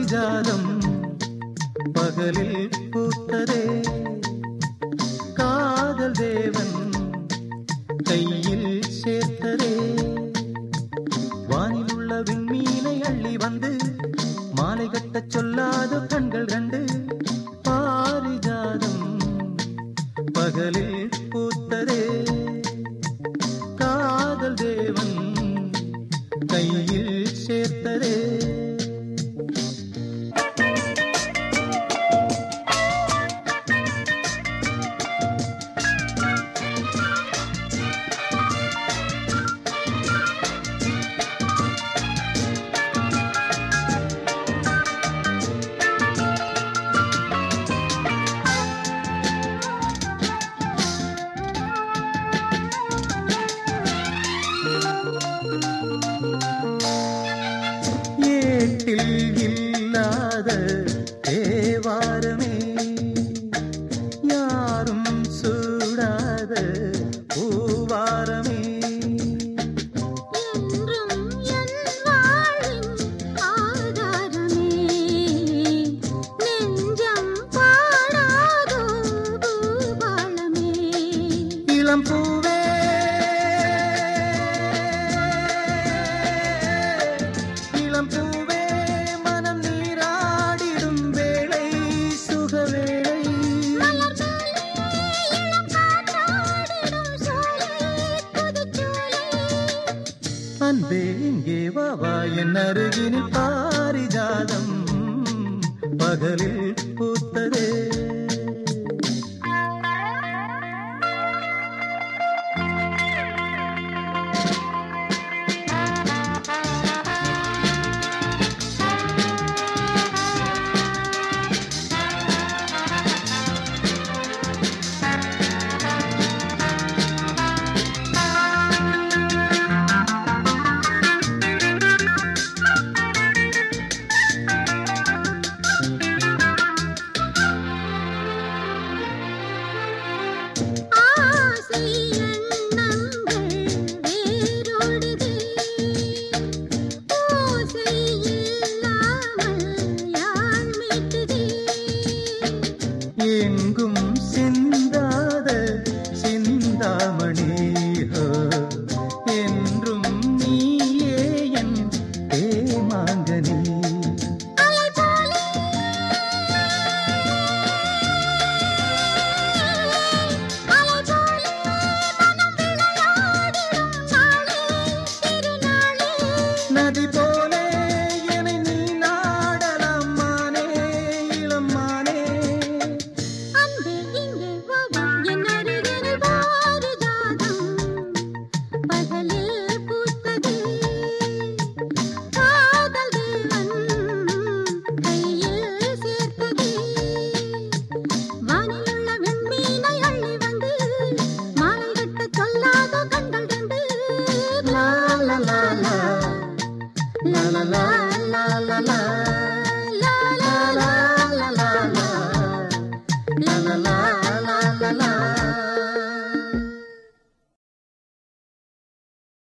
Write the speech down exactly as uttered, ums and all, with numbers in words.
பாரிஜாதம் பகலில் பூத்ததே காதல் தேவன் கையில் சேர்த்ததே வானில் உள்ள விண்மீனை அள்ளி வந்து மாலை கட்டச் சொல்லாத கண்கள் ரெண்டு பாரிஜாதம் பகலில் பூத்ததே காதல் தேவன் கையில் சேர்த்ததே இல்லாத தேவாரமே யாரும் சூடாத பூவாரமே என்றும் என் வாழின் ஆதாரமே நெஞ்சம் பாடாதோ பூபாலமே இளம் பூவே இளம் பூவே அன்பே இங்கே வா வா என் அருகினில் பாரிஜாதம் பகலில் பூத்ததே எங்கும் சிந்தாத சிந்தாமணி என்றும் நீயே என் ஏமாங்கனி நதி போலே என்னை நீ நாடலாம் மானே இளம் மானே அன்பே இங்கே வா வா என் அருகினில் பாரிஜாதம் பகலில் பூத்ததே காதல் தேவன் கையில் சேர்த்ததே வானிலுள்ள விண்மீனை அள்ளி வந்து மாலை கட்டச் சொல்லாத கண்கள் ரெண்டு லா லா லா லா La la la la la la la la la la la la la la